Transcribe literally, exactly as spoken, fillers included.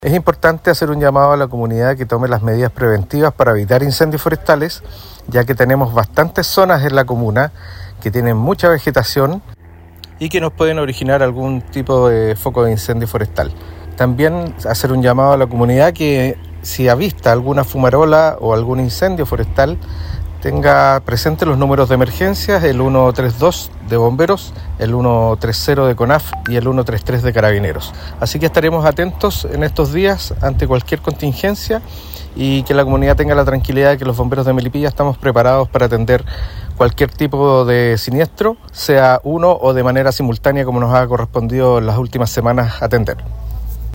Es importante hacer un llamado a la comunidad que tome las medidas preventivas para evitar incendios forestales, ya que tenemos bastantes zonas en la comuna que tienen mucha vegetación y que nos pueden originar algún tipo de foco de incendio forestal. También hacer un llamado a la comunidad que si avista alguna fumarola o algún incendio forestal, tenga presente los números de emergencias, el uno tres dos de bomberos, el uno tres cero de CONAF y el uno tres tres de carabineros. Así que estaremos atentos en estos días ante cualquier contingencia y que la comunidad tenga la tranquilidad de que los bomberos de Melipilla estamos preparados para atender cualquier tipo de siniestro, sea uno o de manera simultánea como nos ha correspondido en las últimas semanas atender.